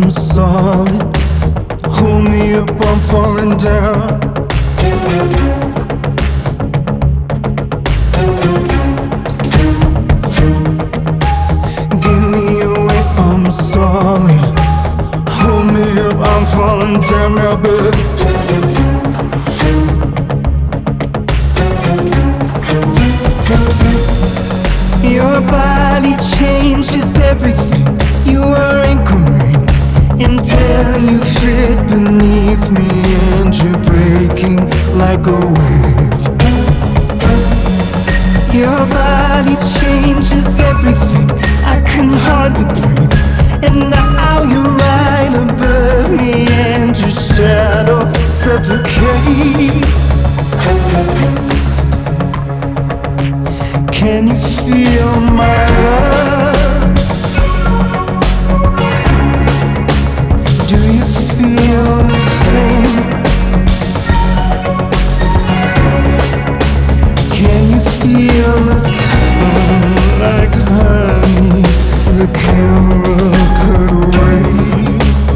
I'm solid. Hold me up, I'm falling down. Give me a way, I'm solid. Hold me up, I'm falling down now, baby. Your body changes everything. You are anchoring until you fit beneath me, and you're breaking like a wave. Your body changes everything. I can hardly breathe, and now you're right above me, and your shadow suffocates. Can you feel my love? Do you feel the same? Can you feel the sun like honey the camera could wait?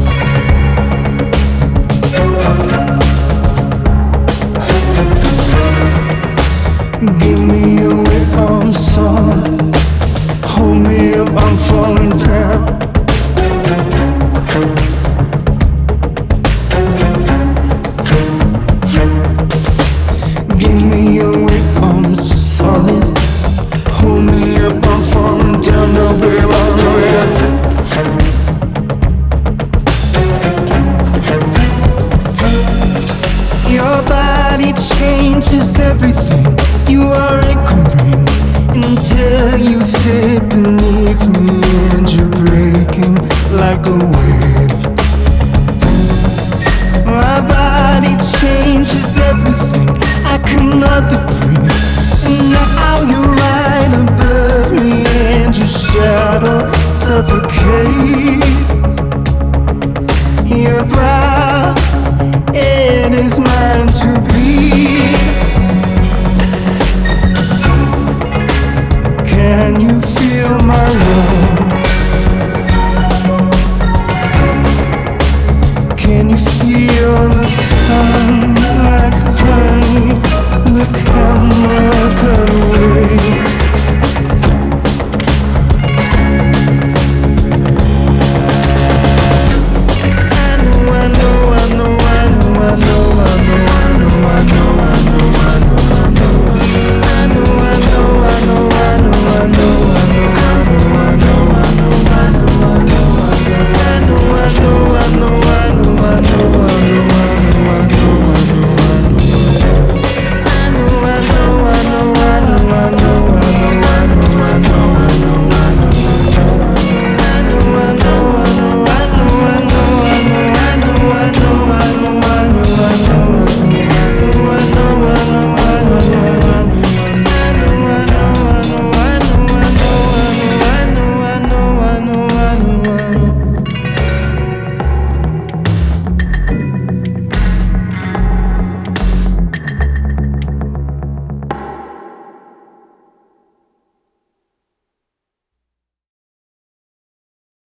Give me a way, I'm solid. Hold me up, I'm falling down. Give me a way, I'm solid. Hold me up, I'm falling down. Now, babe, I know ya. Your body changes everything. You are anchoring until you fit beneath me, and you're breaking like a